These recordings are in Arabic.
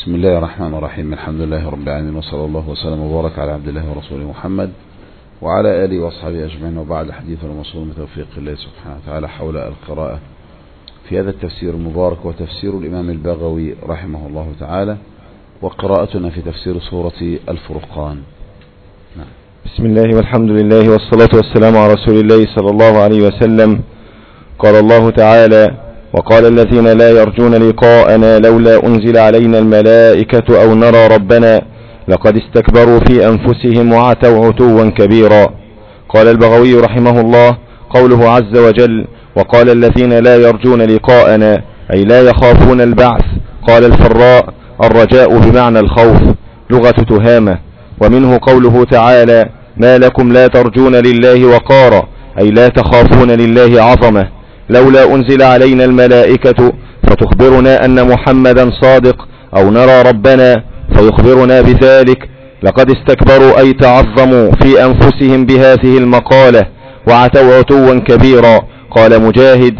بسم الله الرحمن الرحيم. الحمد لله رب العالمين، وصلى الله وسلم وبارك على عبد الله ورسوله محمد وعلى آله وأصحابه أجمعين، وبعد. حديث الموصول بتوفيق الله سبحانه وتعالى حول القراءة في هذا التفسير المبارك، وتفسير الإمام البغوي رحمه الله تعالى، وقراءتنا في تفسير سورة الفرقان. نعم. بسم الله والحمد لله والصلاة والسلام على رسول الله صلى الله عليه وسلم. قال الله تعالى: وقال الذين لا يرجون لقاءنا لولا أنزل علينا الملائكة أو نرى ربنا لقد استكبروا في أنفسهم وعتوا عتوا كبيرا. قال البغوي رحمه الله: قوله عز وجل: وقال الذين لا يرجون لقاءنا أي لا يخافون البعث. قال الفراء: الرجاء بمعنى الخوف، لغة تهامة. ومنه قوله تعالى: ما لكم لا ترجون لله وقارا أي لا تخافون لله عظمة. لولا أنزل علينا الملائكة فتخبرنا أن محمدا صادق، أو نرى ربنا فيخبرنا بذلك. لقد استكبروا أي تعظموا في أنفسهم بهذه المقالة، وعتوا عتوا كبيرا. قال مجاهد: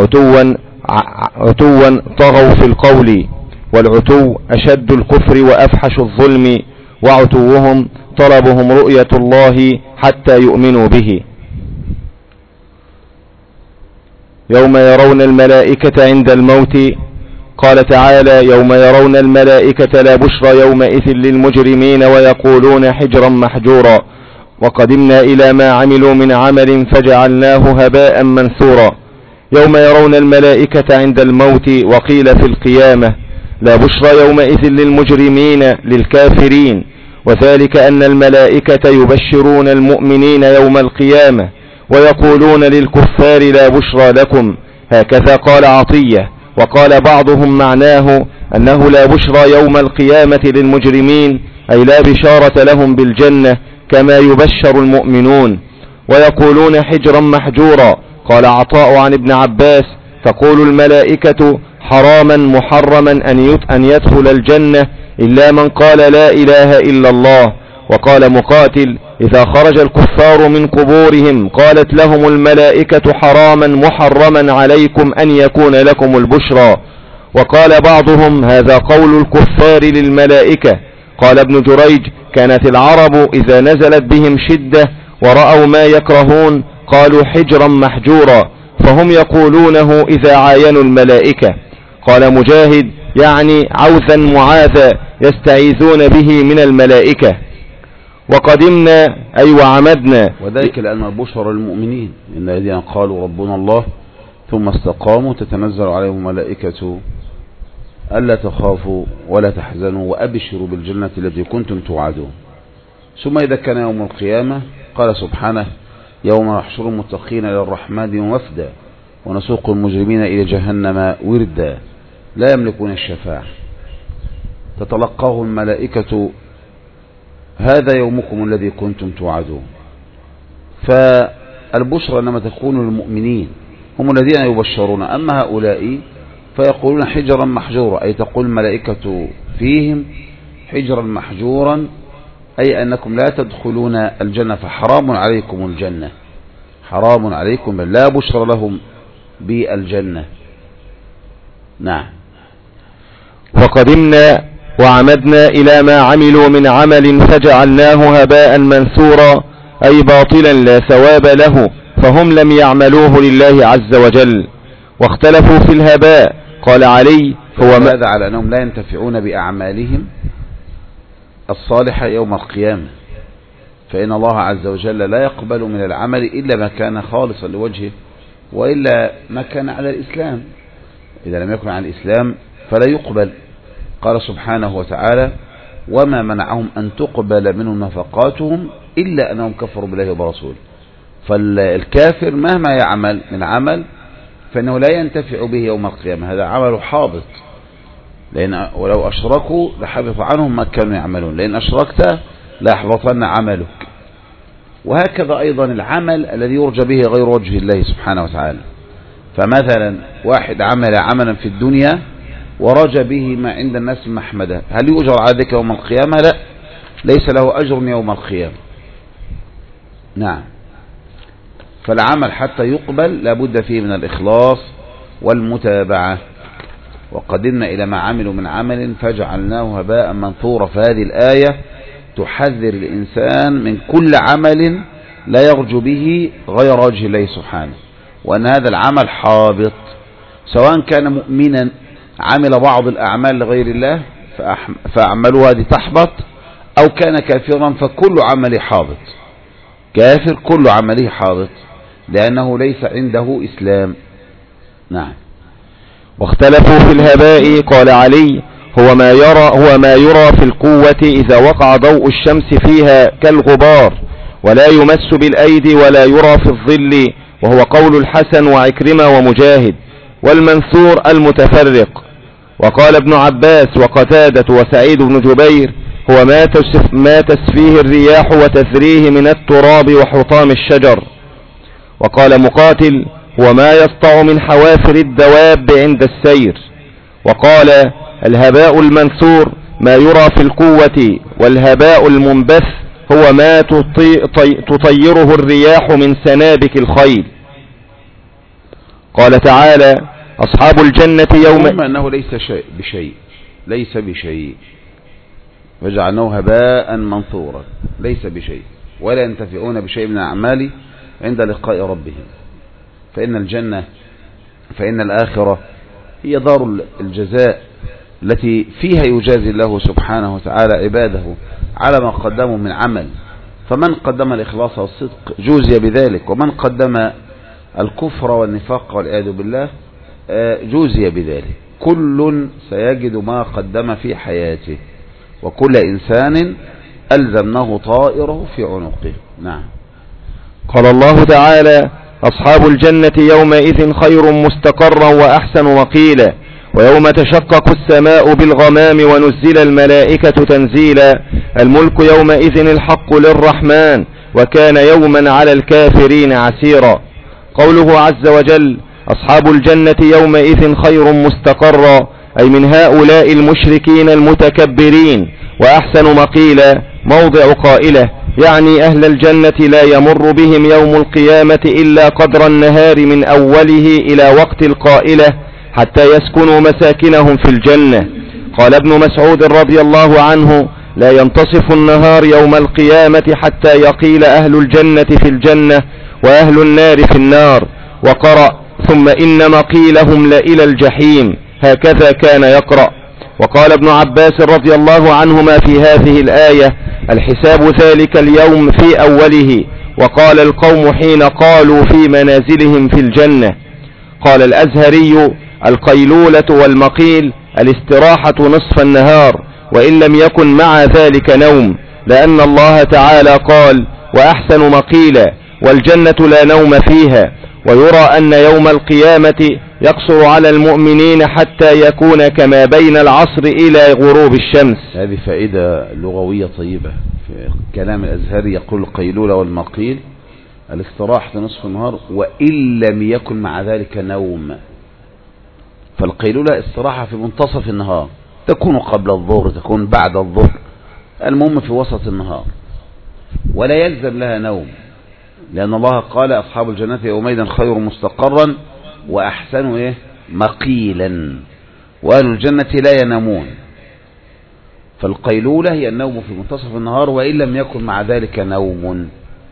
عتوا طغوا في القول، والعتو أشد الكفر وأفحش الظلم، وعتوهم طلبهم رؤية الله حتى يؤمنوا به. يوم يرون الملائكة عند الموت. قال تعالى: يوم يرون الملائكة لا بشرى يومئذ للمجرمين ويقولون حجرا محجورا. وقدمنا إلى ما عملوا من عمل فجعلناه هباء منثورا. يوم يرون الملائكة عند الموت. وقيل في القيامة: لا بشرى يومئذ للمجرمين للكافرين، وذلك أن الملائكة يبشرون المؤمنين يوم القيامة ويقولون للكفار لا بشرى لكم. هكذا قال عطية. وقال بعضهم معناه أنه لا بشرى يوم القيامة للمجرمين أي لا بشارة لهم بالجنة كما يبشر المؤمنون. ويقولون حجرا محجورا. قال عطاء عن ابن عباس: تقول الملائكة حراما محرما أن يدخل الجنة إلا من قال لا إله إلا الله. وقال مقاتل: إذا خرج الكفار من قبورهم قالت لهم الملائكة حراما محرما عليكم أن يكون لكم البشرى. وقال بعضهم: هذا قول الكفار للملائكة. قال ابن جريج: كانت العرب إذا نزلت بهم شدة ورأوا ما يكرهون قالوا حجرا محجورا، فهم يقولونه إذا عاينوا الملائكة. قال مجاهد: يعني عوذا معاذا يستعيذون به من الملائكة. وقدمنا أي وعمدنا، وذلك لأن البشرى للمؤمنين، إن الذين قالوا ربنا الله ثم استقاموا تتنزل عليهم ملائكة ألا تخافوا ولا تحزنوا وأبشروا بالجنة التي كنتم توعدون. ثم إذا كان يوم القيامة قال سبحانه: يوم نحشر المتقين للرحمن وفدا ونسوق المجرمين إلى جهنم وردا لا يملكون الشفاعة. تتلقاه الملائكة: هذا يومكم الذي كنتم توعدون. فالبشرى إنما تكون للمؤمنين، هم الذين يبشرون. أما هؤلاء فيقولون حجرا محجورا، أي تقول الملائكة فيهم حجرا محجورا، أي أنكم لا تدخلون الجنة فحرام عليكم الجنة، حرام عليكم، لا بشر لهم بالجنة. نعم. وقدمنا وعمدنا إلى ما عملوا من عمل فجعلناه هباء منثورا أي باطلا لا ثواب له، فهم لم يعملوه لله عز وجل. واختلفوا في الهباء. قال علي: هو هذا على أنهم لا ينتفعون بأعمالهم الصالحة يوم القيامة، فإن الله عز وجل لا يقبل من العمل إلا ما كان خالصا لوجهه، وإلا ما كان على الإسلام. إذا لم يكن على الإسلام فلا يقبل. قال سبحانه وتعالى: وما منعهم أن تقبل منهم نفقاتهم إلا أنهم كفروا بالله وبرسوله. فالكافر مهما يعمل من عمل فإنه لا ينتفع به يوم القيامة، هذا عمل حابط، لأن ولو أشركوا لحبط عنهم ما كانوا يعملون، لأن أشركت ليحبطن عملك. وهكذا أيضا العمل الذي يرجى به غير وجه الله سبحانه وتعالى. فمثلا واحد عمل عملا في الدنيا ورجى به ما عند الناس محمدا، هل يؤجر على ذلك يوم القيامة؟ لا، ليس له أجر يوم القيامة. نعم. فالعمل حتى يقبل لابد فيه من الإخلاص والمتابعة. وقدمنا إلى ما عملوا من عمل فجعلناه هباء منثورا. فهذه الآية تحذر الإنسان من كل عمل لا يرجو به غير وجه الله سبحانه، وأن هذا العمل حابط، سواء كان مؤمنا عمل بعض الأعمال لغير الله فأعملها هذه تحبط، أو كان كافرا فكل عمله حابط. كافر كل عمله حابط لأنه ليس عنده إسلام. نعم. واختلفوا في الهباء. قال علي: هو ما يرى في القوة إذا وقع ضوء الشمس فيها كالغبار، ولا يمس بالأيدي ولا يرى في الظل، وهو قول الحسن وعكرمة ومجاهد. والمنثور المتفرق. وقال ابن عباس وقتادة وسعيد بن جبير: هو ما تسفيه الرياح وتثريه من التراب وحطام الشجر. وقال مقاتل: هو ما يسطع من حوافر الدواب عند السير. وقال: الهباء المنثور ما يرى في القوة، والهباء المنبث هو ما تطيره الرياح من سنابك الخيل. قال تعالى: أصحاب الجنة يوم أنه ليس بشيء وجعلناه هباء منثورا، ليس بشيء، ولا ينتفعون بشيء من الأعمال عند لقاء ربهم. فإن الآخرة هي دار الجزاء التي فيها يجازي الله سبحانه وتعالى عباده على ما قدموا من عمل. فمن قدم الإخلاص والصدق جوزي بذلك، ومن قدم الكفر والنفاق والعياذ بالله جوزي بذلك. كل سيجد ما قدم في حياته، وكل إنسان ألزمناه طائره في عنقه. نعم. قال الله تعالى: أصحاب الجنة يومئذ خير مستقرا وأحسن مقيلا، ويوم تشقق السماء بالغمام ونزل الملائكة تنزيلا، الملك يومئذ الحق للرحمن، وكان يوما على الكافرين عسيرا. قوله عز وجل: أصحاب الجنة يومئذ خير مستقرا، أي من هؤلاء المشركين المتكبرين. وأحسن مقيلا موضع قائله، يعني أهل الجنة لا يمر بهم يوم القيامة إلا قدر النهار من أوله إلى وقت القائلة، حتى يسكنوا مساكنهم في الجنة. قال ابن مسعود رضي الله عنه: لا ينتصف النهار يوم القيامة حتى يقيل أهل الجنة في الجنة وأهل النار في النار. وقرأ: ثم إن مقيلهم لإلى الجحيم، هكذا كان يقرأ. وقال ابن عباس رضي الله عنهما في هذه الآية: الحساب ذلك اليوم في أوله. وقال القوم حين قالوا في منازلهم في الجنة. قال الأزهري: القيلولة والمقيل الاستراحة نصف النهار، وإن لم يكن مع ذلك نوم، لأن الله تعالى قال: وأحسن مقيلا، والجنة لا نوم فيها. ويرى أن يوم القيامة يقصر على المؤمنين حتى يكون كما بين العصر إلى غروب الشمس. هذه فائدة لغوية طيبة في كلام الأزهري. يقول القيلولة والمقيل الاستراحة نصف النهار، وإن لم يكن مع ذلك نوم. فالقيلولة استراحة في منتصف النهار، تكون قبل الظهر، تكون بعد الظهر، المهم في وسط النهار، ولا يلزم لها نوم، لأن الله قال: أصحاب الجنة يومئذ خير مستقرا وأحسن مقيلا، وأهل الجنة لا ينامون. فالقيلولة هي النوم في منتصف النهار، وإن لم يكن مع ذلك نوم.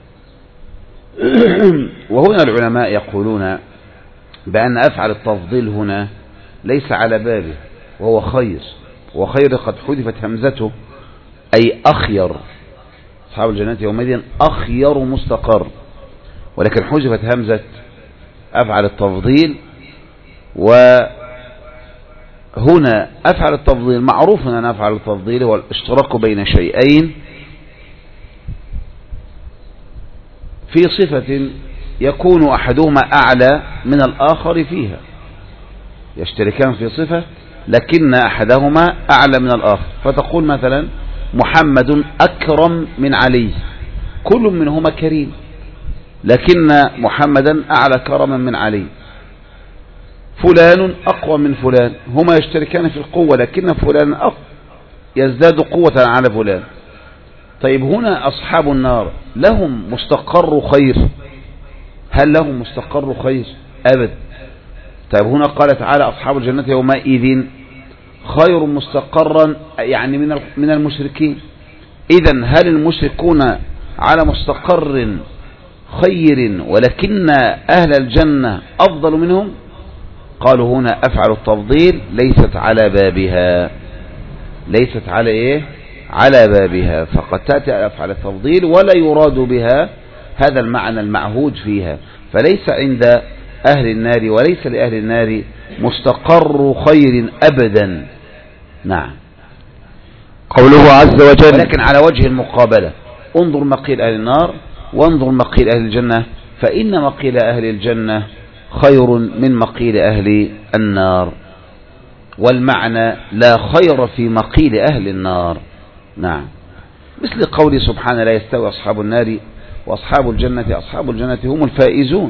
وهنا العلماء يقولون بأن أفعل التفضيل هنا ليس على بابه، وهو خير، وخير قد حذفت همزته، أي أخير. أصحاب الجنة يومئذ أخير مستقر، ولكن حذفت همزة أفعل التفضيل. وهنا أفعل التفضيل معروف أن أفعل التفضيل هو الاشتراك بين شيئين في صفة يكون أحدهما أعلى من الآخر فيها، يشتركان في صفة لكن أحدهما أعلى من الآخر. فتقول مثلا: محمد أكرم من علي، كل منهما كريم، لكن محمدا أعلى كرما من علي. فلان أقوى من فلان، هما يشتركان في القوة، لكن فلان يزداد قوة على فلان. طيب هنا أصحاب النار لهم مستقر خير؟ هل لهم مستقر خير؟ أبد. طيب هنا قال تعالى أصحاب الجنة يومئذ خير مستقرا، يعني من المشركين. إذن هل المشركون على مستقر خير ولكن أهل الجنة أفضل منهم؟ قالوا هنا أفعل التفضيل ليست على بابها، ليست على إيه؟ على بابها، فقد تأتي أفعل التفضيل ولا يراد بها هذا المعنى المعهود فيها، فليس عند أهل النار وليس لأهل النار مستقر خير أبدا. نعم. قوله عز وجل ولكن على وجه المقابلة انظر مقيل أهل النار وانظر مقيل أهل الجنة، فإن مقيل أهل الجنة خير من مقيل أهل النار، والمعنى لا خير في مقيل أهل النار. نعم. مثل قول سبحانه لا يستوي أصحاب النار وأصحاب الجنة، أصحاب الجنة هم الفائزون،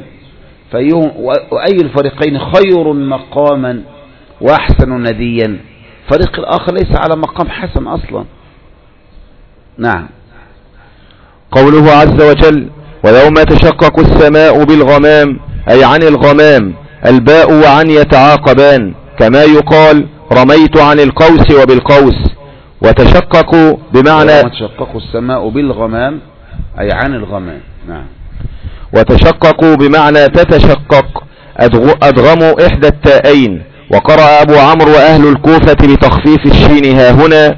وأي الفريقين خير مقاما وأحسن نديا، فريق الآخر ليس على مقام حسن أصلا. نعم. قوله عز وجل ويوم تشقق السماء بالغمام، أي عن الغمام، الباء وعن يتعاقبان، كما يقال رميت عن القوس وبالقوس. وتشقق بمعنى ويوم تشقق السماء بالغمام أي عن الغمام. نعم. وتشقق بمعنى تتشقق، أدغم إحدى التائين. وقرأ أبو عمرو وأهل الكوفة بتخفيف الشين ها هنا،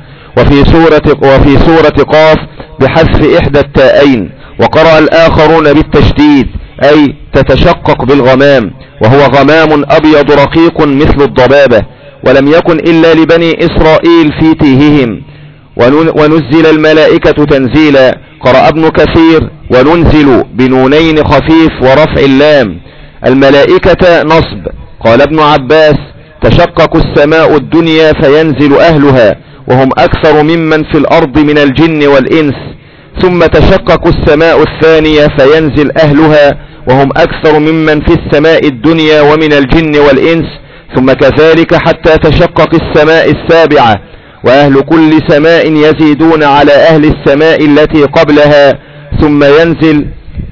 وفي سورة قاف بحذف إحدى التائين. وقرأ الآخرون بالتشديد أي تتشقق بالغمام، وهو غمام أبيض رقيق مثل الضبابة، ولم يكن إلا لبني إسرائيل في تيههم. ونزل الملائكة تنزيلا. قرأ ابن كثير وننزل بنونين خفيف ورفع اللام، الملائكة نصب. قال ابن عباس تشقق السماء الدنيا فينزل أهلها وهم أكثر ممن في الأرض من الجن والإنس، ثم تشقق السماء الثانية فينزل أهلها وهم أكثر ممن في السماء الدنيا ومن الجن والإنس، ثم كذلك حتى تشقق السماء السابعة، وأهل كل سماء يزيدون على أهل السماء التي قبلها، ثم ينزل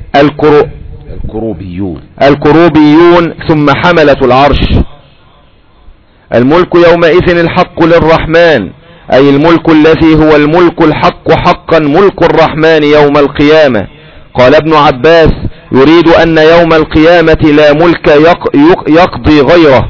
الكروبيون ثم حملة العرش. الملك يومئذ الحق للرحمن، أي الملك الذي هو الملك الحق حقا، ملك الرحمن يوم القيامة. قال ابن عباس يريد أن يوم القيامة لا ملك يقضي غيره،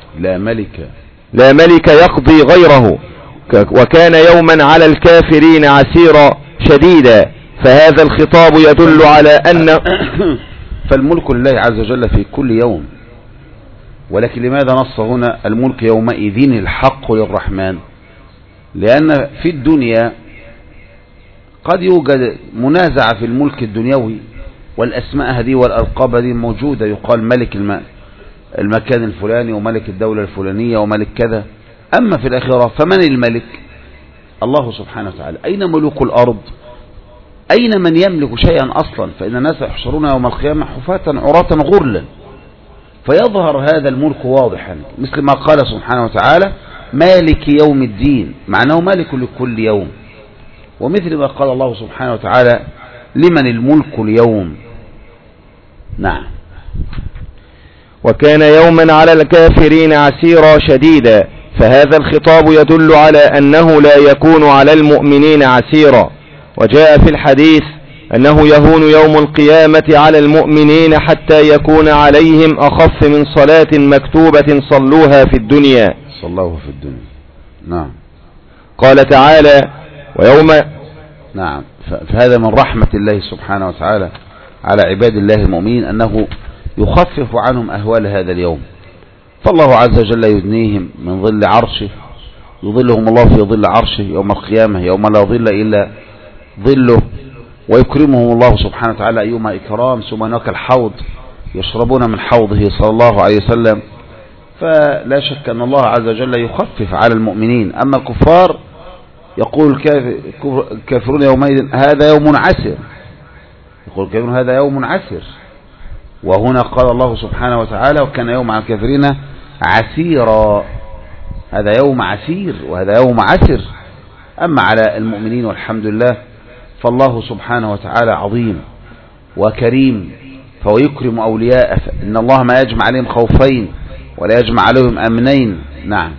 لا ملك يقضي غيره، وكان يوما على الكافرين عسيرا شديدا. فهذا الخطاب يدل على أن فالملك لله عز وجل في كل يوم، ولكن لماذا نص هنا الملك يومئذ الحق للرحمن؟ لأن في الدنيا قد يوجد منازعة في الملك الدنيوي، والأسماء هذه والألقاب هذه موجودة، يقال ملك المكان الفلاني وملك الدولة الفلانية وملك كذا. أما في الآخرة فمن الملك؟ الله سبحانه وتعالى. أين ملوك الأرض؟ أين من يملك شيئا أصلا؟ فإن الناس يحشرون يوم القيامة حفاة عراة غرلا، فيظهر هذا الملك واضحا، مثل ما قال سبحانه وتعالى مالك يوم الدين، معناه مالك لكل يوم، ومثل ما قال الله سبحانه وتعالى لمن الملك اليوم. نعم. وكان يوما على الكافرين عسيرا شديدا، فهذا الخطاب يدل على أنه لا يكون على المؤمنين عسيرا. وجاء في الحديث أنه يهون يوم القيامة على المؤمنين حتى يكون عليهم أخف من صلاة مكتوبة صلوها في الدنيا. نعم. قال تعالى ويوم. نعم. فهذا من رحمة الله سبحانه وتعالى على عباد الله المؤمنين أنه يخفف عنهم أهوال هذا اليوم، فالله عز وجل يدنيهم من ظل عرشه، يظلهم الله في ظل عرشه يوم القيامة يوم لا ظل إلا ظله، ويكرمهم الله سبحانه وتعالى أيما إكرام، ثم هناك الحوض يشربون من حوضه صلى الله عليه وسلم. فلا شك أن الله عز وجل يخفف على المؤمنين. أما الكفار يقول الكافرون يومئذ هذا يوم عسر، يقول الكافرون هذا يوم عسر، وهنا قال الله سبحانه وتعالى وكان يوم على الكافرين عسيرا، هذا يوم عسير وهذا يوم عسر. أما على المؤمنين والحمد لله فالله سبحانه وتعالى عظيم وكريم، فهو يكرم أولياءه، إن الله ما يجمع عليهم خوفين ولا يجمع عليهم أمنين. نعم.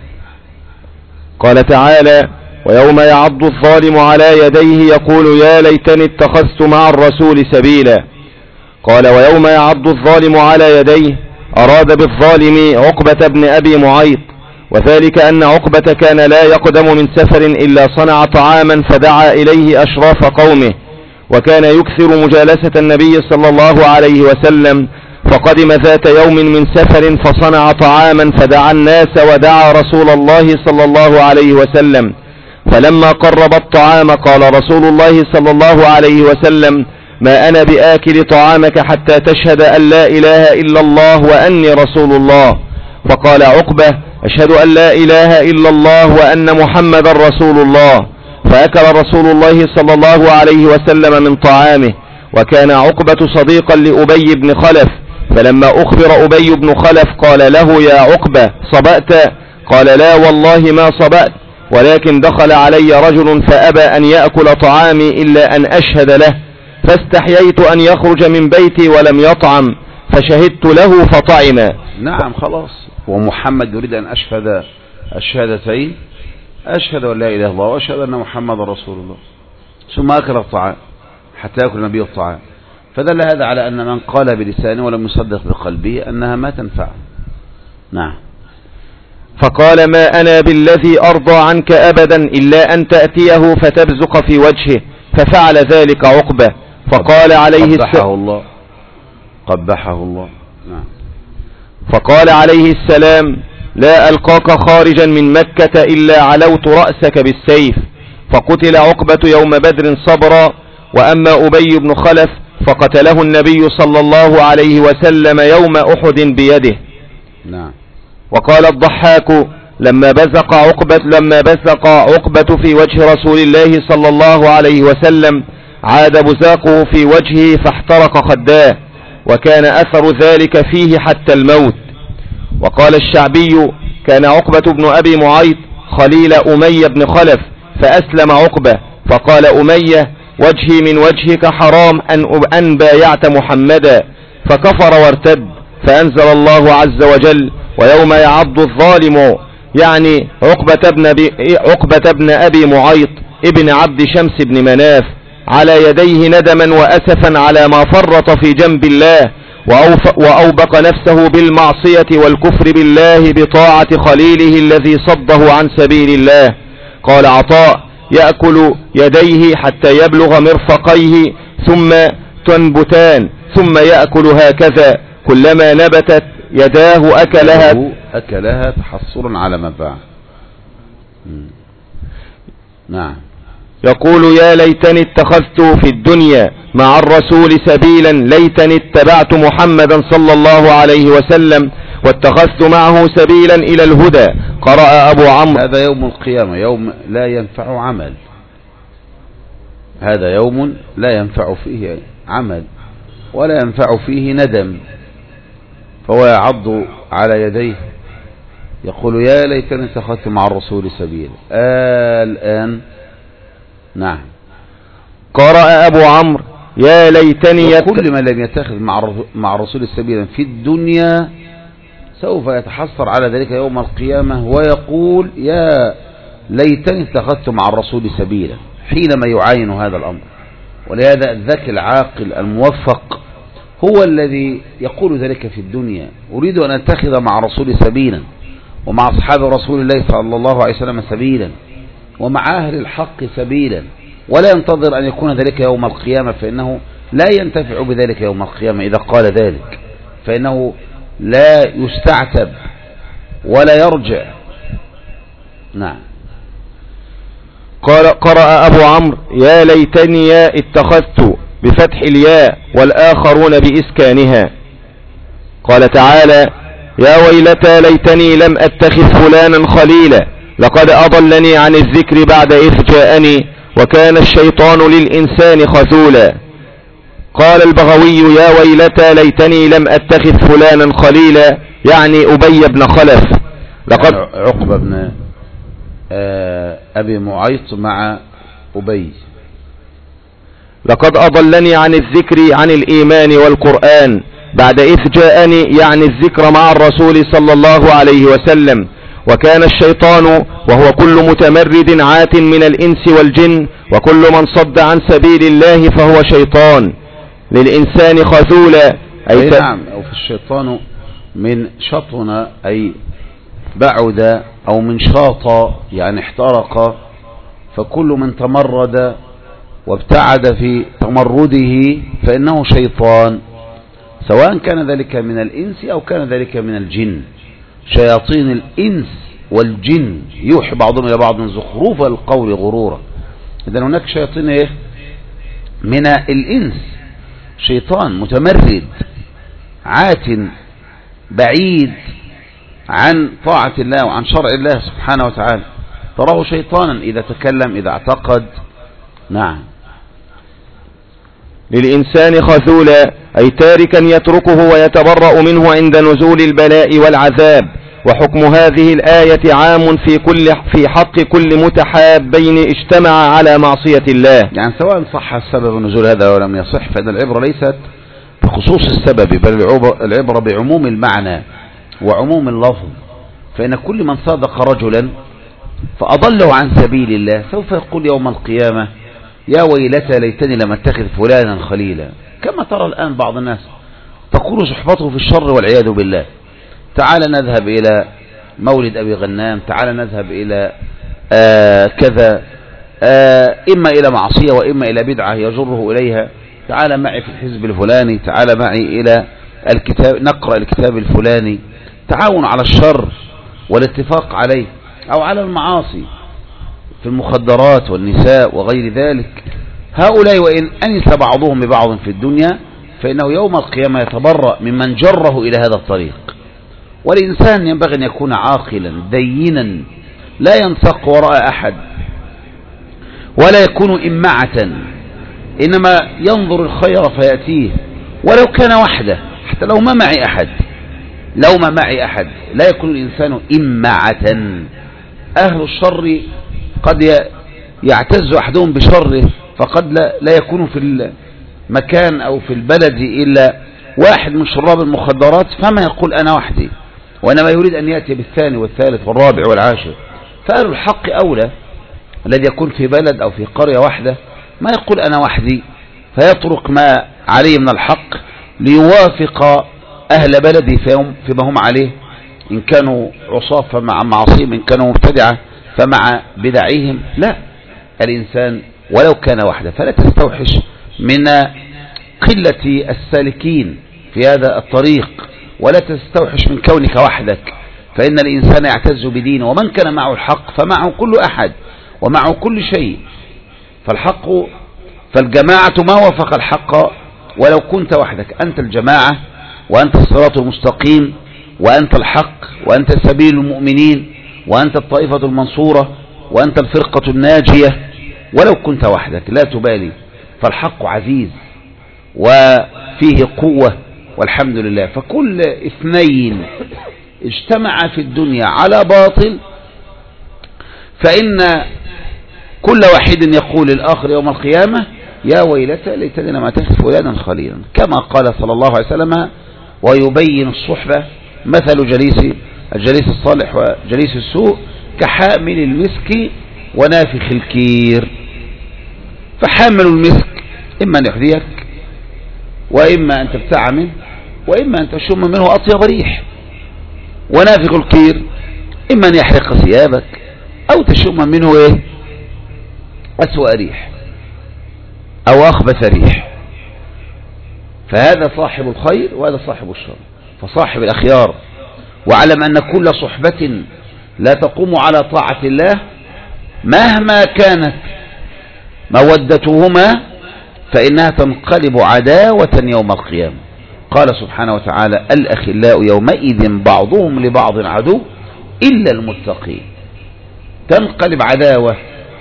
قال تعالى: ويوم يعض الظالم على يديه يقول يا ليتني اتخذت مع الرسول سبيلا. قال: ويوم يعض الظالم على يديه أراد بالظالم عقبة بن أبي معيط، وذلك أن عقبة كان لا يقدم من سفر إلا صنع طعاما فدعا إليه أشراف قومه، وكان يكثر مجالسة النبي صلى الله عليه وسلم، فقدم ذات يوم من سفر فصنع طعاما فدعا الناس ودعا رسول الله صلى الله عليه وسلم، فلما قرب الطعام قال رسول الله صلى الله عليه وسلم: ما أنا بآكل طعامك حتى تشهد أن لا إله إلا الله وأني رسول الله. فقال عقبة: أشهد أن لا إله إلا الله وأن محمد رسول الله. فأكل رسول الله صلى الله عليه وسلم من طعامه. وكان عقبة صديقا لأبي بن خلف، فلما أخبر أبي بن خلف قال له: يا عقبة صبأت؟ قال: لا والله ما صبأت، ولكن دخل علي رجل فأبى أن يأكل طعامي إلا أن أشهد له، فاستحييت أن يخرج من بيتي ولم يطعم، فشهدت له فطعم. نعم خلاص. ومحمد يريد أن أشهد الشهادتين، أشهد أن لا إله إلا الله وأشهد أن محمد رسول الله، ثم أكل الطعام حتى يأكل النبي الطعام. فدل هذا على أن من قال بلسانه ولم يصدق بقلبه أنها ما تنفع. نعم. فقال: ما أنا بالذي أرضى عنك أبدا إلا أن تأتيه فتبزق في وجهه، ففعل ذلك عقبة. فقال عليه السلام: قبحه الله. نعم. فقال عليه السلام: لا ألقاك خارجا من مكة إلا علوت رأسك بالسيف. فقتل عقبة يوم بدر صبرا. وأما أبي بن خلف فقتله النبي صلى الله عليه وسلم يوم أحد بيده. نعم. وقال الضحاك: لما بزق عقبة في وجه رسول الله صلى الله عليه وسلم عاد بزاقه في وجهه فاحترق خداه، وكان أثر ذلك فيه حتى الموت. وقال الشعبي: كان عقبة بن أبي معيط خليل أمية بن خلف، فأسلم عقبة، فقال أمية: وجهي من وجهك حرام أن بايعت محمدا، فكفر وارتد. فأنزل الله عز وجل: ويوم يعض الظالم، يعني عقبة بن أبي معيط ابن عبد شمس بن مناف، على يديه ندما وأسفا على ما فرط في جنب الله، وأوبق نفسه بالمعصية والكفر بالله بطاعة خليله الذي صده عن سبيل الله. قال عطاء: يأكل يديه حتى يبلغ مرفقيه ثم تنبتان، ثم يأكل هكذا كلما نبتت يداه أكلها تحصرا على ما باع. نعم. يقول: يا ليتني اتخذت في الدنيا مع الرسول سبيلا، ليتني اتبعت محمدا صلى الله عليه وسلم واتخذت معه سبيلا إلى الهدى. قرأ أبو عمرو: هذا يوم القيامة، يوم لا ينفع عمل، هذا يوم لا ينفع فيه عمل ولا ينفع فيه ندم. فهو يعض على يديه يقول: يا ليتني اتخذت مع الرسول سبيلا. الآن. نعم. قرأ أبو عمرو: يا ليتني كل من لم يتخذ مع الرسول سبيلا في الدنيا سوف يتحسر على ذلك يوم القيامة ويقول: يا ليتني اتخذت مع الرسول سبيلا، حينما يعاين هذا الأمر. ولهذا الذكي العاقل الموفق هو الذي يقول ذلك في الدنيا: أريد أن أتخذ مع رسول سبيلا، ومع أصحاب رسول الله صلى الله عليه وسلم سبيلا، ومع أهل الحق سبيلا، ولا ينتظر أن يكون ذلك يوم القيامة، فإنه لا ينتفع بذلك يوم القيامة إذا قال ذلك، فإنه لا يستعتب ولا يرجع. نعم. قرأ أبو عمرو: يا ليتني اتخذت بفتح الياء والآخرون بإسكانها. قال تعالى: يا ويلتى ليتني لم أتخذ فلانا خليلا، لقد أضلني عن الذكر بعد إذ جاءني، وكان الشيطان للإنسان خذولا. قال البغوي: يا ويلتى ليتني لم أتخذ فلانا خليلا، يعني أبي بن خلف. لقد عقبة بن أبي معيط مع أبي: لقد أضلني عن الذكر عن الإيمان والقرآن، بعد إذ جاءني، يعني الذكر مع الرسول صلى الله عليه وسلم. وكان الشيطان وهو كل متمرد عات من الإنس والجن، وكل من صد عن سبيل الله فهو شيطان. للإنسان خذولا، أي نعم، أو في الشيطان من شطن أي بعد، أو من شاط يعني احترق. فكل من تمرد وابتعد في تمرده فإنه شيطان، سواء كان ذلك من الإنس أو كان ذلك من الجن. شياطين الإنس والجن يوحي بعضهم إلى بعض زخروف القول غرورا. إذن هناك شياطين إيه؟ من الإنس، شيطان متمرد عات بعيد عن طاعة الله وعن شرع الله سبحانه وتعالى، تراه شيطانا إذا تكلم، إذا اعتقد. نعم. للإنسان خذولا، أي تاركا يتركه ويتبرأ منه عند نزول البلاء والعذاب. وحكم هذه الآية عام في حق كل متحابين اجتمع على معصية الله. يعني سواء صح السبب النزول هذا ولم يصح، فإن العبرة ليست بخصوص السبب، بل العبرة بعموم المعنى وعموم اللفظ. فإن كل من صادق رجلا فأضله عن سبيل الله سوف يقول يوم القيامة يا ويلتى ليتني لم اتخذ فلانا خليلا. كما ترى الآن بعض الناس تقول صحبته في الشر والعياذ بالله. تعال نذهب إلى مولد أبي غنام، تعال نذهب إلى كذا، إما إلى معصية وإما إلى بدعة يجره إليها. تعال معي في الحزب الفلاني، تعال معي إلى الكتاب نقرأ الكتاب الفلاني. تعاون على الشر والاتفاق عليه، أو على المعاصي في المخدرات والنساء وغير ذلك. هؤلاء وإن أنس بعضهم ببعض في الدنيا فإنه يوم القيامة يتبرأ ممن جره إلى هذا الطريق. والإنسان ينبغي أن يكون عاقلا دينا، لا ينسق وراء أحد ولا يكون إمعة، إنما ينظر الخير فيأتيه ولو كان وحده، حتى لو ما معي أحد لا يكون الإنسان إمعة. أهل الشر قد يعتز أحدهم بشره، فقد لا يكون في المكان أو في البلد إلا واحد من شراب المخدرات، فما يقول أنا وحدي، وإنما يريد أن يأتي بالثاني والثالث والرابع والعاشر. فأهل الحق أولى، الذي يكون في بلد أو في قرية واحدة ما يقول أنا وحدي، فيترك ما عليه من الحق ليوافق أهل بلدي فيما هم عليه، إن كانوا عصاة فمع معصيهم، إن كانوا مبتدعة فمع بدعيهم. لا، الإنسان ولو كان وحده، فلا تستوحش من قلة السالكين في هذا الطريق، ولا تستوحش من كونك وحدك، فإن الإنسان يعتز بدينه، ومن كان معه الحق فمعه كل أحد ومعه كل شيء. فالجماعة ما وافق الحق ولو كنت وحدك، أنت الجماعة، وأنت الصراط المستقيم، وأنت الحق، وأنت سبيل المؤمنين، وأنت الطائفة المنصورة، وأنت الفرقة الناجية، ولو كنت وحدك لا تبالي. فالحق عزيز وفيه قوة والحمد لله. فكل اثنين اجتمع في الدنيا على باطل فإن كل واحد يقول الآخر يوم القيامة يا ويلتى ليتني لم اتخذ فلانا خليلا، كما قال صلى الله عليه وسلم ويبين الصحبة مثل الجليس الصالح وجليس السوء كحامل المسك ونافخ الكير. فحامل المسك إما أن يحذيك، وإما أن تبتاع منه، وإما أن تشم منه أطيب ريح. ونافخ الكير إما أن يحرق ثيابك أو تشم منه أسوأ ريح أو أخبث ريح. فهذا صاحب الخير وهذا صاحب الشر. فصاحب الأخيار، واعلم أن كل صحبة لا تقوم على طاعة الله مهما كانت مودتهما فإنها تنقلب عداوة يوم القيامة. قال سبحانه وتعالى الأخلاء يومئذ بعضهم لبعض عدو إلا المتقين. تنقلب عداوة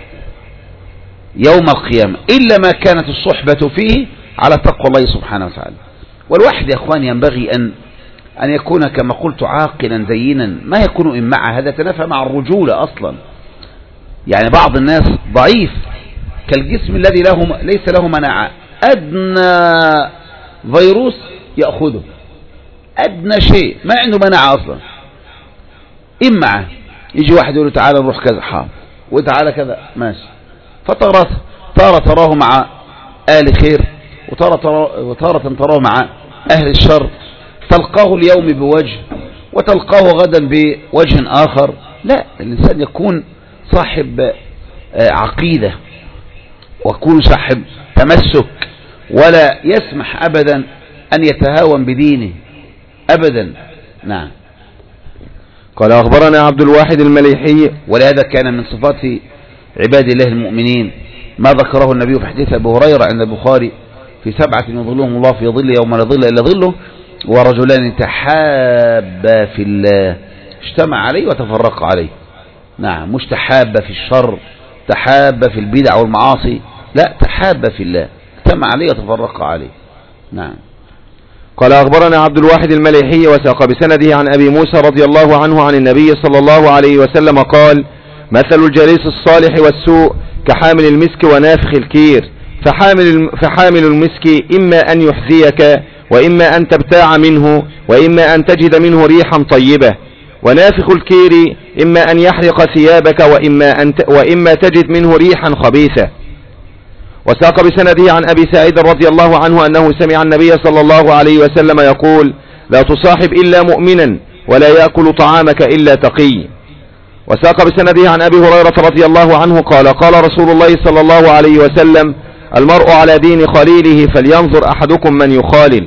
يوم القيامة إلا ما كانت الصحبة فيه على تقوى الله سبحانه وتعالى. والواحد يا أخوان ينبغي أن يكون كما قلت عاقلا دينا، ما يكون إمعة. هذا تنافى مع الرجولة أصلا. يعني بعض الناس ضعيف كالجسم الذي ليس له مناعة، أدنى فيروس يأخذه أدنى شيء ما عنده منع أصلا. إما يجي واحد يقول له تعالى نروح كذا، حاضر، وتعالى كذا، ماشي. تارة تراه مع أهل خير، وتارة تراه مع أهل الشر، تلقاه اليوم بوجه وتلقاه غدا بوجه آخر. لا، الإنسان يكون صاحب عقيدة ويكون صاحب تمسك، ولا يسمح أبدا أن يتهاون بدينه أبدا. نعم. قال أخبرنا عبد الواحد المليحي. ولهذا كان من صفات عباد الله المؤمنين ما ذكره النبي في حديث أبي هريرة عند البخاري في 7 يظلهم الله في ظل يوم لا ظل إلا ظله، ورجلان تحابا في الله اجتمع عليه وتفرق عليه. نعم، مش تحابا في الشر، تحابا في البدع والمعاصي، لا، تحابا في الله اجتمع عليه وتفرق عليه. نعم. قال أخبرنا عبد الواحد المليحي وساق بسنده عن أبي موسى رضي الله عنه عن النبي صلى الله عليه وسلم قال: مثل الجليس الصالح والسوء كحامل المسك ونافخ الكير، فحامل المسك إما أن يحذيك وإما أن تبتاع منه وإما أن تجد منه ريحا طيبة، ونافخ الكير إما أن يحرق ثيابك وإما تجد منه ريحا خبيثة. وساق بسنده عن أبي سعيد رضي الله عنه أنه سمع النبي صلى الله عليه وسلم يقول: لا تصاحب إلا مؤمنا ولا يأكل طعامك إلا تقي. وساق بسنده عن أبي هريرة رضي الله عنه قال: قال رسول الله صلى الله عليه وسلم: المرء على دين خليله فلينظر أحدكم من يخالل.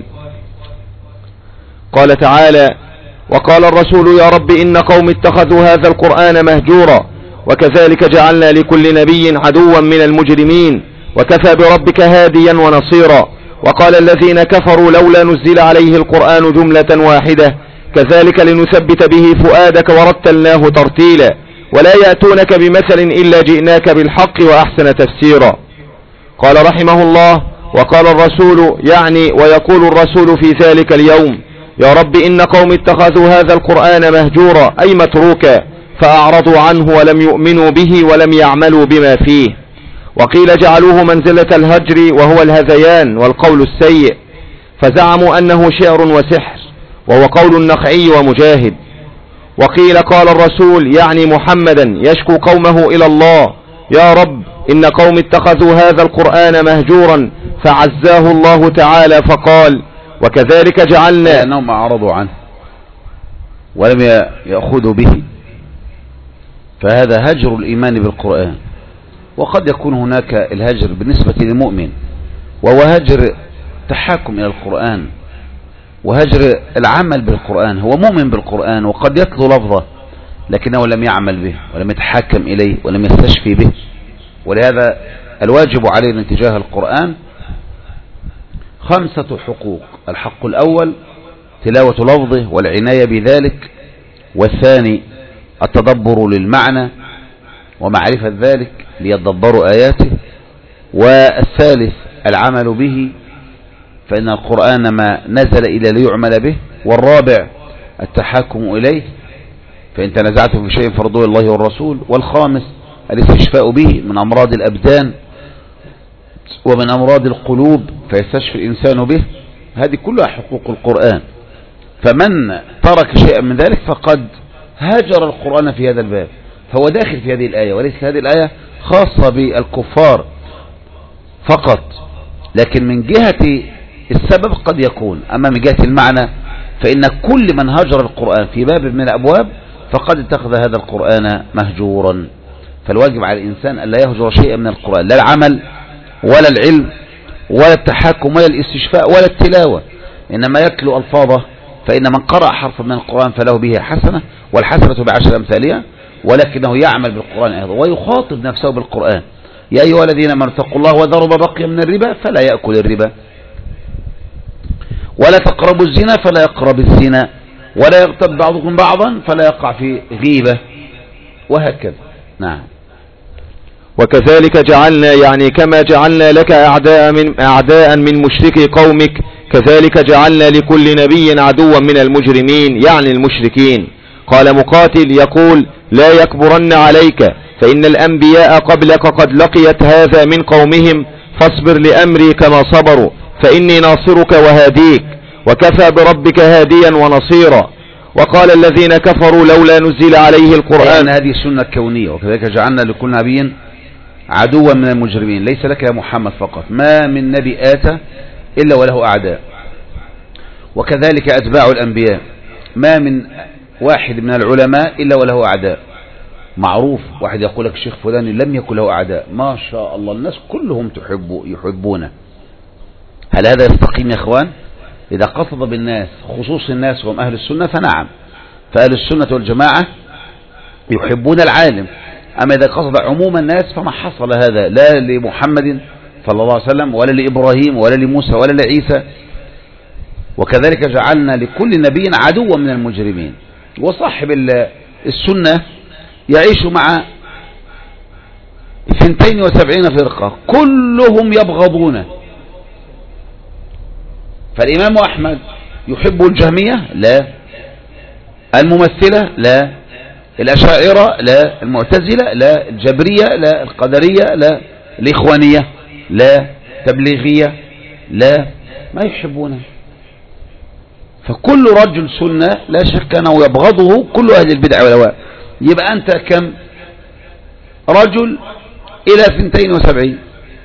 قال تعالى: وقال الرسول يا رب إن قوم اتخذوا هذا القرآن مهجورا، وكذلك جعلنا لكل نبي عدوا من المجرمين، وكفى بربك هاديا ونصيرا. وقال الذين كفروا لولا نزل عليه القرآن جملة واحدة كذلك لنثبت به فؤادك ورتلناه ترتيلا، ولا يأتونك بمثل إلا جئناك بالحق وأحسن تفسيرا. قال رحمه الله: وقال الرسول يعني ويقول الرسول في ذلك اليوم: يا رب إن قوم اتخذوا هذا القرآن مهجورا أي متروكا، فأعرضوا عنه ولم يؤمنوا به ولم يعملوا بما فيه. وقيل جعلوه منزلة الهجر وهو الهذيان والقول السيء، فزعموا أنه شعر وسحر، وهو قول النخعي ومجاهد. وقيل قال الرسول يعني محمدا يشكو قومه إلى الله: يا رب إن قوم اتخذوا هذا القرآن مهجورا، فعزاه الله تعالى فقال: وكذلك جعلنا. أنهم أعرضوا عنه ولم يأخذوا به، فهذا هجر الإيمان بالقرآن. وقد يكون هناك الهجر بالنسبة للمؤمن، وهو هجر تحاكم إلى القرآن وهجر العمل بالقرآن. هو مؤمن بالقرآن وقد يتلو لفظه لكنه لم يعمل به ولم يتحكم إليه ولم يستشفي به. ولهذا الواجب علينا تجاه القرآن 5 حقوق: الحق الأول تلاوة لفظه والعناية بذلك، والثاني التدبر للمعنى ومعرفة ذلك ليتدبروا آياته، والثالث العمل به فإن القرآن ما نزل إلى ليعمل به، والرابع التحاكم إليه فإن تنازعتم في شيء فارضوه الله والرسول، والخامس الاستشفاء به من أمراض الأبدان ومن أمراض القلوب فيستشفي الإنسان به. هذه كلها حقوق القرآن، فمن ترك شيئا من ذلك فقد هاجر القرآن في هذا الباب، فهو داخل في هذه الآية، وليس هذه الآية خاصة بالكفار فقط، لكن من جهة السبب قد يكون، أما من جهة المعنى فإن كل من هجر القرآن في باب من الأبواب فقد اتخذ هذا القرآن مهجورا. فالواجب على الإنسان أن لا يهجر شيئا من القرآن، لا العمل ولا العلم ولا التحكم ولا الاستشفاء ولا التلاوة، إنما يتلو ألفاظه، فإن من قرأ حرفا من القرآن فله به حسنة، والحسنة ب10 أمثالها، ولكنه يعمل بالقرآن أيضا ويخاطب نفسه بالقرآن: يا أيها الذين آمنوا اتقوا الله وذروا ما بقي من الربا فلا يأكل الربا، ولا تقربوا الزنا فلا يقرب الزنا، ولا يغتب بعضكم بعضا فلا يقع في غيبة، وهكذا. نعم. وكذلك جعلنا يعني كما جعلنا لك أعداء من مشركي قومك كذلك جعلنا لكل نبي عدوا من المجرمين يعني المشركين. قال مقاتل يقول: لا يكبرن عليك فإن الأنبياء قبلك قد لقيت هذا من قومهم، فاصبر لأمري كما صبروا فإني ناصرك وهاديك. وكفى بربك هاديا ونصيرا. وقال الذين كفروا لولا نزل عليه القرآن. هذه السنة الكونية، وكذلك جعلنا لكل نبي عدوا من المجرمين. ليس لك يا محمد فقط، ما من نبي آتى إلا وله أعداء، وكذلك أتباع الأنبياء، ما من واحد من العلماء إلا وله أعداء. معروف، واحد يقول لك الشيخ فلان لم يكن له أعداء، ما شاء الله الناس كلهم يحبونه. هل هذا يستقيم يا إخوان؟ إذا قصد بالناس خصوص الناس هم أهل السنة فنعم، فأهل السنة والجماعة يحبون العالم. أما إذا قصد عموم الناس فما حصل هذا لا لمحمد صلى الله عليه وسلم ولا لإبراهيم ولا لموسى ولا لعيسى. وكذلك جعلنا لكل نبي عدوا من المجرمين. وصاحب السنة يعيش مع 72 فرقة كلهم يبغضونه. فالإمام أحمد يحب الجهمية؟ لا. الممثلة؟ لا. الأشاعرة؟ لا. المعتزلة؟ لا. الجبرية؟ لا. القدرية؟ لا. الإخوانية؟ لا. تبليغية؟ لا. ما يحبونه. فكل رجل سنة لا شك أنه يبغضه كل أهل البدع والهواء. يبقى أنت كم رجل إلى 72؟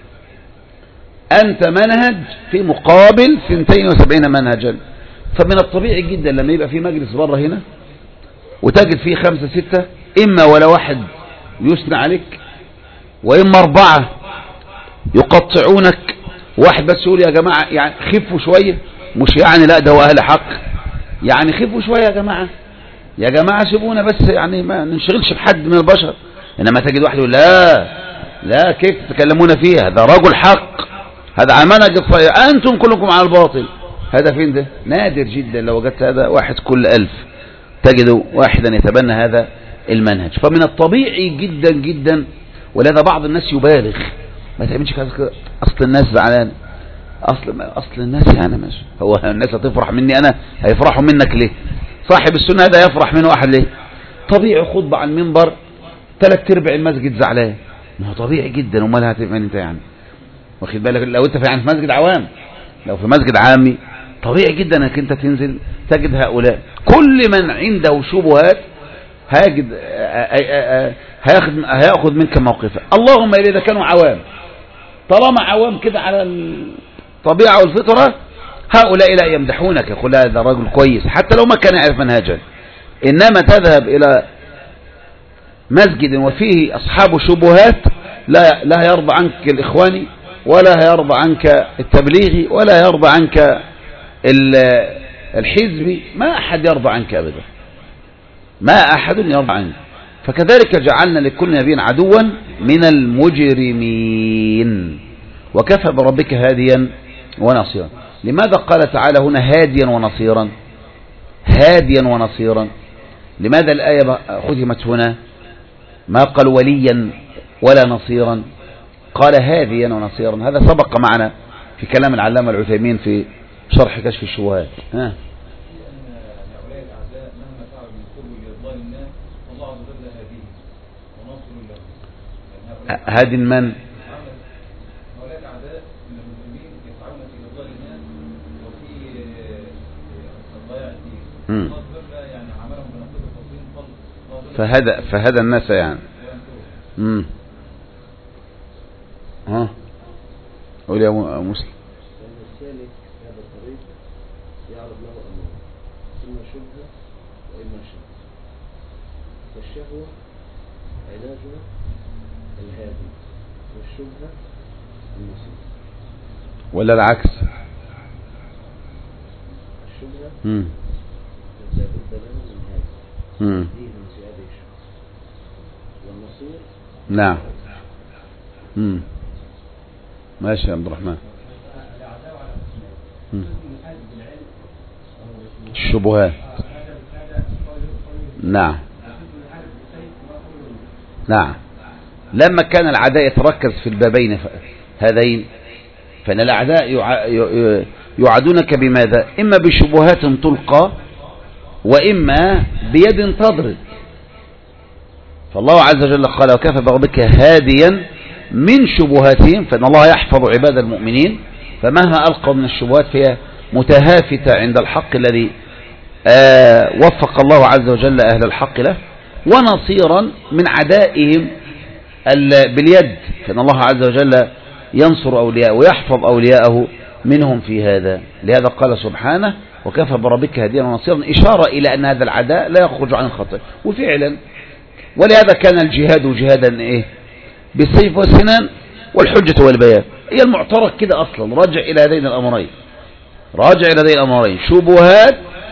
أنت منهج في مقابل 72 منهجا. فمن الطبيعي جدا لما يبقى في مجلس بره هنا وتجد فيه 5 6 إما ولا واحد يثنى عليك، وإما 4 يقطعونك، واحد بس يقول يا جماعة يعني خفوا شوية، مش يعني لا ده هو أهل حق، يعني خفوا شوية يا جماعة، يا جماعة سيبونا بس يعني ما ننشغلش بحد من البشر. إنما تجد واحد يقول لا كيف تكلمون فيها، هذا رجل حق، هذا على منهج الصحيح، أنتم كلكم على الباطل. هذا فين ده؟ نادر جدا لو وجدت هذا، واحد كل 1000 تجد واحدا يتبنى هذا المنهج. فمن الطبيعي جدا جدا، ولهذا بعض الناس يبالغ، ما تعملش كده أصل الناس زعلان، أصل الناس يعني ماشي، هو الناس هتفرح مني أنا؟ هيفرحوا منك ليه؟ صاحب السنة هذا يفرح منه أحد ليه؟ طبيعي خطبة على المنبر 3/4 المسجد زعلان، ما هو طبيعي جدا. وما لها تفهم انت يعني واخد بالك؟ لو انت في مسجد عوام، لو في مسجد عامي طبيعي جدا انك انت تنزل تجد هؤلاء كل من عنده شبهات هياخذ منك موقفا. اللهم الا اذا كانوا عوام، طالما عوام كده على الطبيعة والفطرة، هؤلاء لا يمدحونك، يقول هذا رجل كويس حتى لو ما كان يعرف منهجا. انما تذهب الى مسجد وفيه اصحاب شبهات، لا يرضى عنك الاخواني، ولا يرضى عنك التبليغي، ولا يرضى عنك الحزبي، ما احد يرضى عنك ابدا، ما احد يرضى عنك. فكذلك جعلنا لكل نبي عدوا من المجرمين، وكفى بربك هاديا ونصيرا. لماذا قال تعالى هنا هاديا ونصيرا؟ هاديا ونصيرا، لماذا الآية ختمت هنا؟ ما قال وليا ولا نصيرا، قال هاديا ونصيرا. هذا سبق معنا في كلام العلامة العثيمين في شرح كشف الشبهات. هادي من؟ فهذا الناس يعني. قول يا مسلم. السالك هذا الطريق يعرض له أمر، إما شبهة وإما شبهة. فالشهوة علاجها الهادي، والشبهة النصيب، ولا العكس؟ الشبهة لابد لها من هادي فيه من زيادة الشبهة، والنصير نعم. ماشي يا عبد الرحمن. الشبهات، نعم نعم. لما كان العداء يتركز في البابين هذين، فإن الأعداء يعادونك بماذا؟ إما بشبهات تلقى، وإما بيد تضرب. فالله عز وجل قال وكفى بربك هاديا من شبهاتهم، فإن الله يحفظ عباد المؤمنين، فمهما ألقوا من الشبهات فهي متهافتة عند الحق الذي وفق الله عز وجل أهل الحق له، ونصيرا من عدائهم باليد، فإن الله عز وجل ينصر أولياءه ويحفظ أولياءه منهم في هذا. لهذا قال سبحانه وكفى بربك هاديا ونصيرا، إشارة إلى أن هذا العداء لا يخرج عن الخطأ. وفعلا ولهذا كان الجهاد جهادا إيه؟ بالسيف والسنان والحجة والبيان. هي المعترك كده أصلا راجع إلى هذين الأمرين، راجع إلى هذين الأمرين، شبهات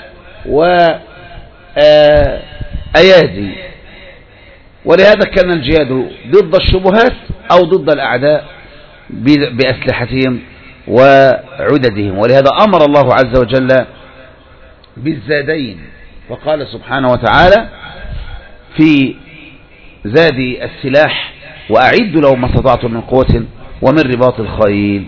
وأيادي. ولهذا كان الجهاد ضد الشبهات أو ضد الأعداء بأسلحتهم وعددهم. ولهذا أمر الله عز وجل بالزادين، وقال سبحانه وتعالى في زاد السلاح وأعدوا لهم ما استطعتم من قوة ومن رباط الخيل.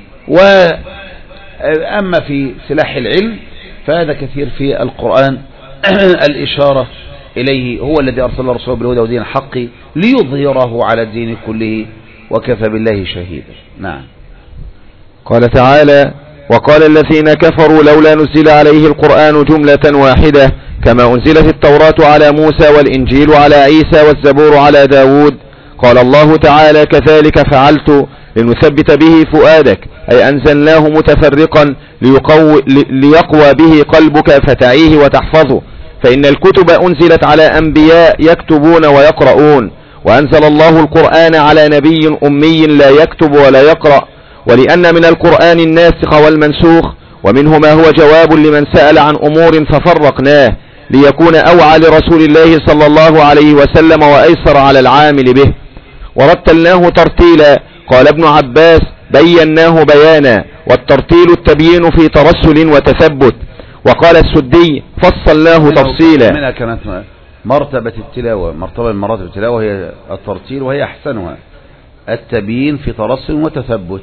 وأما في سلاح العلم فهذا كثير في القرآن الإشارة إليه، هو الذي أرسل رسوله بالهدى ودين الحق ليظهره على الدين كله وكفى بالله شهيدا. نعم. قال تعالى وقال الذين كفروا لولا نزل عليه القرآن جملة واحدة كما أنزلت التوراة على موسى والإنجيل على عيسى والزبور على داود. قال الله تعالى كذلك فعلت لنثبت به فؤادك، أي أنزلناه متفرقا ليقوى به قلبك فتعيه وتحفظه، فإن الكتب أنزلت على أنبياء يكتبون ويقرؤون، وأنزل الله القرآن على نبي أمي لا يكتب ولا يقرأ. ولأن من القرآن الناسخ والمنسوخ، ومنه ما هو جواب لمن سأل عن أمور ففرقناه ليكون أوعى لرسول الله صلى الله عليه وسلم وأيسر على العامل به. ورتلناه ترتيلا، قال ابن عباس بيناه بيانا، والترتيل التبيين في ترسل وتثبت. وقال السدي فصلناه تفصيلا. منها كانت مرتبة التلاوة، مرتبة من مراتب التلاوة هي الترتيل، وهي أحسنها التبيين في ترسل وتثبت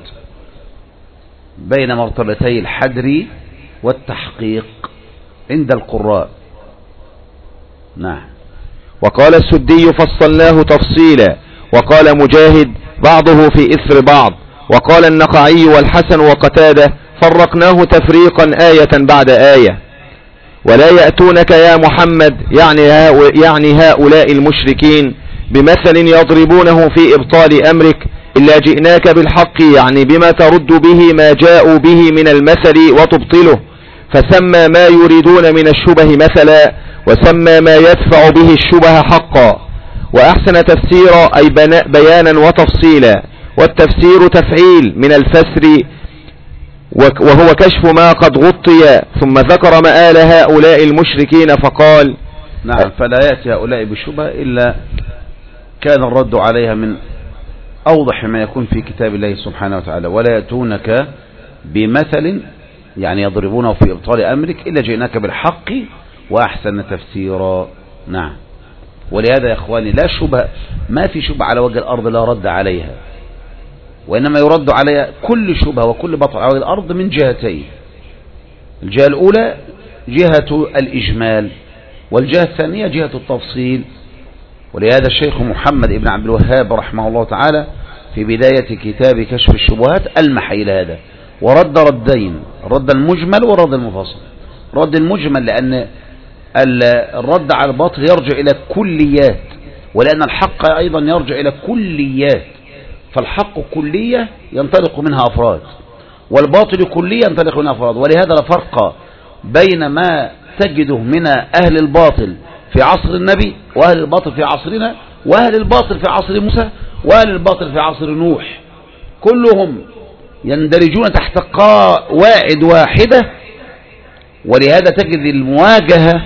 بين مرتبتي الحدر والتحقيق عند القراء. نعم. وقال السدي فصلناه تفصيلا. وقال مجاهد بعضه في إثر بعض. وقال النخعي والحسن وقتادة فرقناه تفريقا آية بعد آية. ولا يأتونك يا محمد يعني هؤلاء المشركين بمثل يضربونه في إبطال أمرك إلا جئناك بالحق، يعني بما ترد به ما جاءوا به من المثل وتبطله، فسمى ما يريدون من الشبه مثلا، وسمى ما يدفع به الشبه حقا. وأحسن تفسيرا أي بيانا وتفصيلا. والتفسير تفعيل من الفسر، وهو كشف ما قد غطي. ثم ذكر مآل هؤلاء المشركين فقال نعم فلا يأتي هؤلاء بشبه إلا كان الرد عليها من أوضح ما يكون في كتاب الله سبحانه وتعالى. ولا يأتونك بمثل يعني يضربونه في إبطال أمرك إلا جئناك بالحق وأحسن تفسيرا. نعم. ولهذا يا إخواني لا شبه، ما في شبه على وجه الأرض لا رد عليها، وإنما يرد عليها كل شبه وكل بطل على الأرض من جهتين. الجهة الأولى جهة الإجمال، والجهة الثانية جهة التفصيل. ولهذا الشيخ محمد بن عبد الوهاب رحمه الله تعالى في بداية كتاب كشف الشبهات ألمح إلى هذا ورد ردين، الرد المجمل والرد المفصل. رد المجمل لأن الرد على الباطل يرجع إلى كليات، ولأن الحق أيضا يرجع إلى كليات، فالحق كلية ينطلق منها أفراد، والباطل كلية ينطلق منها أفراد. ولهذا لا فرق بين ما تجده من أهل الباطل في عصر النبي وأهل الباطل في عصرنا، وأهل الباطل في عصر موسى، وأهل الباطل في عصر نوح، كلهم يندرجون تحت قواعد واحدة. ولهذا تجد المواجهة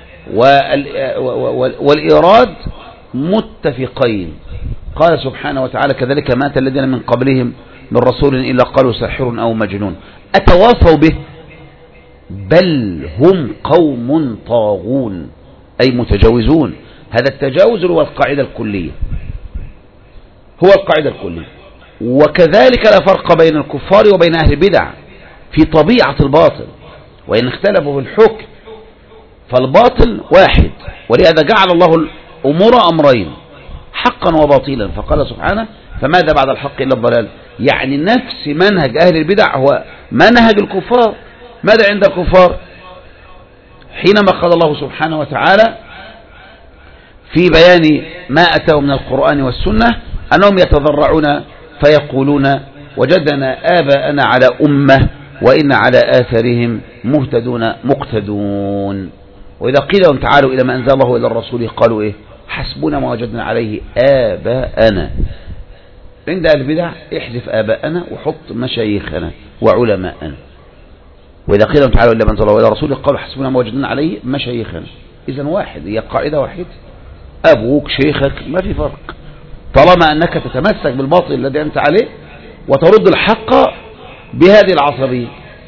والإيراد متفقين. قال سبحانه وتعالى كذلك ما أتى الذين من قبلهم من رسول إلا قالوا ساحر أو مجنون أتواصوا به بل هم قوم طاغون، أي متجاوزون. هذا التجاوز هو القاعدة الكلية، هو القاعدة الكلية. وكذلك لا فرق بين الكفار وبين أهل البدع في طبيعة الباطل، وإن اختلفوا في الحكم فالباطل واحد. ولهذا جعل الله الأمور أمرين حقا وباطلا، فقال سبحانه فماذا بعد الحق إلا الضلال. يعني نفس منهج أهل البدع هو منهج الكفار، ماذا عند الكفار؟ حينما قال الله سبحانه وتعالى في بيان ما أتوا من القرآن والسنة أنهم يتضرعون فيقولون وجدنا آباءنا على أمة وإن على آثارهم مهتدون مقتدون. وإذا قيل لهم تعالوا إلى ما أنزل الله إلى الرسول قالوا إيه؟ حسبنا ما وجدنا عليه آباءنا. عند البدع احذف آباءنا وحط مشايخنا وعلماءنا. وإذا قيل لهم تعالوا إلى ما أنزل الله إلى الرسول قالوا حسبنا ما وجدنا عليه مشايخنا. إذن واحد، هي قاعدة واحدة، أبوك شيخك ما في فرق، طالما أنك تتمسك بالباطل الذي أنت عليه وترد الحق بهذه العصبية.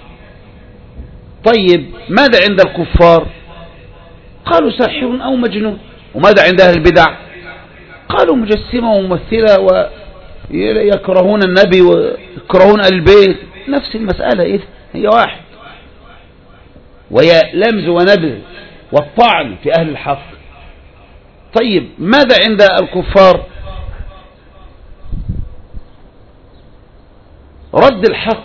طيب ماذا عند الكفار؟ قالوا ساحر أو مجنون. وماذا عند أهل البدع؟ قالوا مجسمة وممثلة ويكرهون النبي ويكرهون أهل البيت. نفس المسألة إذن هي واحد، وهي لمز ونبذ والطعن في أهل الحق. طيب ماذا عند الكفار؟ رد الحق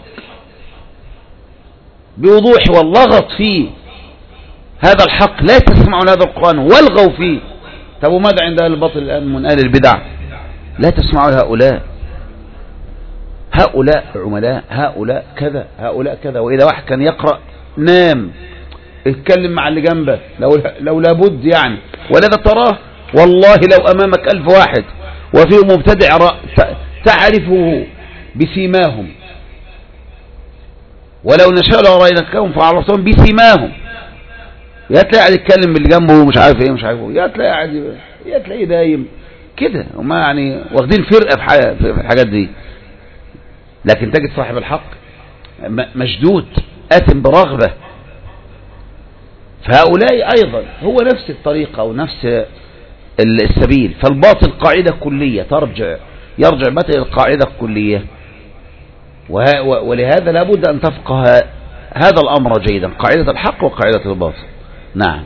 بوضوح واللغط فيه. هذا الحق لا تسمعون هذا القرآن والغوا فيه. طب وماذا عند أهل الباطل الآن من أهل البدع؟ لا تسمعوا هؤلاء، هؤلاء عملاء، هؤلاء كذا، هؤلاء كذا. وإذا واحد كان يقرأ نام، اتكلم مع اللي جنبه لو لابد يعني. ولذا تراه والله لو أمامك 1000 واحد وفيه مبتدع تعرفه بسيماهم، ولو نشاء لأريناكهم فعرفتهم بسيماهم. يا تلاقي قاعد يتكلم باللي جنبه مش عارف ايه مش عارف ايه، يا تلاقي قاعد، يا تلاقي دايم كده، وما يعني واخدين فرقة في الحاجات دي. لكن تجد صاحب الحق مشدود آثم برغبة. فهؤلاء أيضا هو نفس الطريقة ونفس السبيل. فالباطل قاعدة كلية يرجع متى إلى القاعدة الكلية. ولهذا لابد أن تفقه هذا الأمر جيدا، قاعدة الحق وقاعدة الباطل. نعم.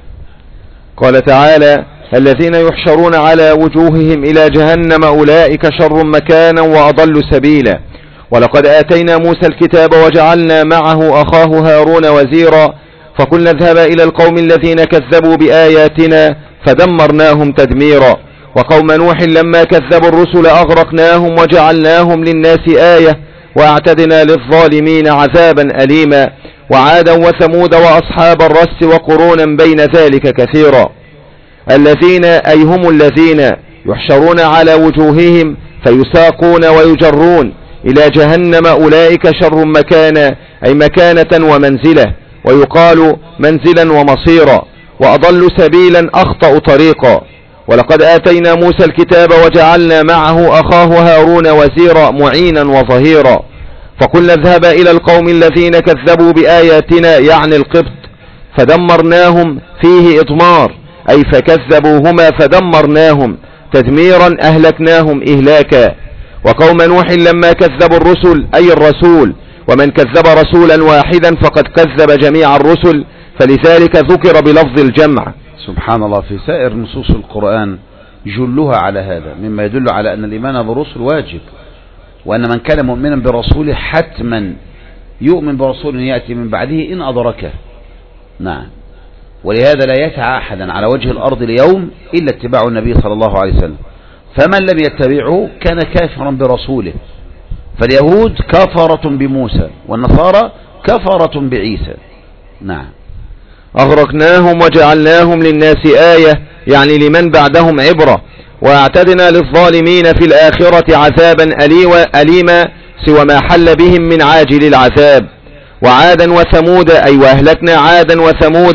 قال تعالى: الذين يحشرون على وجوههم إلى جهنم أولئك شر مكانا وأضل سبيلا. ولقد آتينا موسى الكتاب وجعلنا معه أخاه هارون وزيرا فقلنا اذهب إلى القوم الذين كذبوا بآياتنا فدمرناهم تدميرا. وقوم نوح لما كذبوا الرسل أغرقناهم وجعلناهم للناس آية وأعتدنا للظالمين عذابا أليما. وعادا وثمود وأصحاب الرس وقرونا بين ذلك كثيرا. الذين أي هم الذين يحشرون على وجوههم فيساقون ويجرون إلى جهنم أولئك شر مكانا أي مكانة ومنزلة، ويقال منزلا ومصيرا. وأضل سبيلا أخطأ طريقا. ولقد آتينا موسى الكتاب وجعلنا معه أخاه هارون وزيرا معينا وظهيرا. فقلنا اذهب إلى القوم الذين كذبوا بآياتنا يعني القبط فدمرناهم فيه إضمار أي فكذبوهما فدمرناهم تدميرا أهلكناهم إهلاكا. وقوم نوح لما كذبوا الرسل أي الرسول، ومن كذب رسولا واحدا فقد كذب جميع الرسل، فلذلك ذكر بلفظ الجمع. سبحان الله. في سائر نصوص القرآن جلها على هذا، مما يدل على أن الإيمان بالرسل واجب، وأن من كان مؤمنا برسوله حتما يؤمن برسول يأتي من بعده إن أدركه. نعم. ولهذا لا يسعى أحدا على وجه الأرض اليوم إلا اتباع النبي صلى الله عليه وسلم، فمن لم يتبعه كان كافرا برسوله. فاليهود كفرة بموسى والنصارى كفرة بعيسى. نعم. أغرقناهم وجعلناهم للناس آية يعني لمن بعدهم عبرة. وأعتدنا للظالمين في الآخرة عذابا أليما سوى ما حل بهم من عاجل العذاب. وعادا وثمود أي وأهلكنا عادا وثمود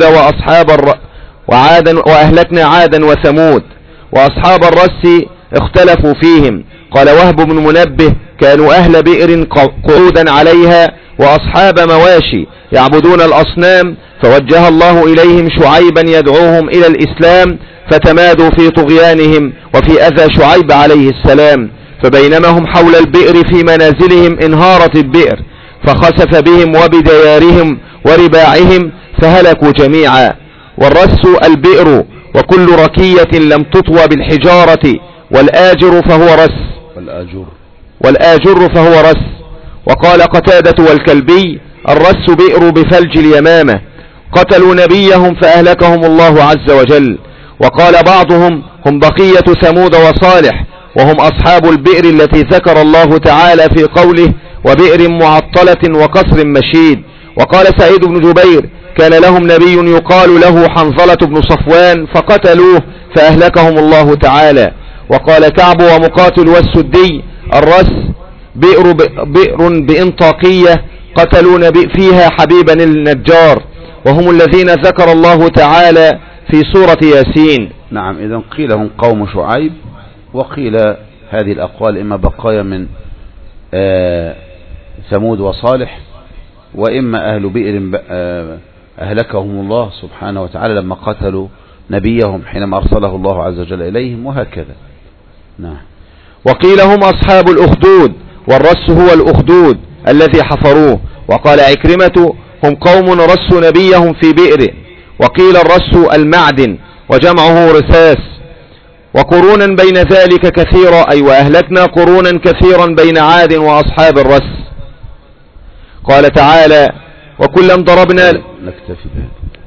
وأهلكنا عادا وثمود وأصحاب الرس اختلفوا فيهم. قال وهب بن منبه كانوا أهل بئر قعودا عليها وأصحاب مواشي يعبدون الأصنام، فوجه الله إليهم شعيبا يدعوهم إلى الإسلام فتمادوا في طغيانهم وفي أذى شعيب عليه السلام. فبينما هم حول البئر في منازلهم انهارت البئر فخسف بهم وبديارهم ورباعهم فهلكوا جميعا. والرس البئر وكل ركية لم تطوى بالحجارة والآجر فهو رس. وقال قتادة والكلبي الرس بئر بفلج اليمامة، قتلوا نبيهم فأهلكهم الله عز وجل. وقال بعضهم هم بقية ثمود وصالح، وهم أصحاب البئر التي ذكر الله تعالى في قوله وبئر معطلة وقصر مشيد. وقال سعيد بن جبير كان لهم نبي يقال له حنظلة بن صفوان فقتلوه فأهلكهم الله تعالى. وقال كعب ومقاتل والسدي الرس بئر بإنطاقية، قتلوا فيها حبيبا النجار، وهم الذين ذكر الله تعالى في سورة ياسين. نعم، إذن قيل هم قوم شعيب، وقيل هذه الأقوال إما بقايا من ثمود وصالح، وإما أهل بئر أهلكهم الله سبحانه وتعالى لما قتلوا نبيهم حينما أرسله الله عز وجل إليهم، وهكذا. نعم. وقيل هم أصحاب الأخدود، والرس هو الأخدود الذي حفروه. وقال عكرمة هم قوم رسوا نبيهم في بئر. وقيل الرس المعدن وجمعه رساس. وقرونا بين ذلك كثيرا، أي وأهلكنا قرونا كثيرا بين عاد وأصحاب الرس. قال تعالى وكلا ضربنا. نكتفي بهذا.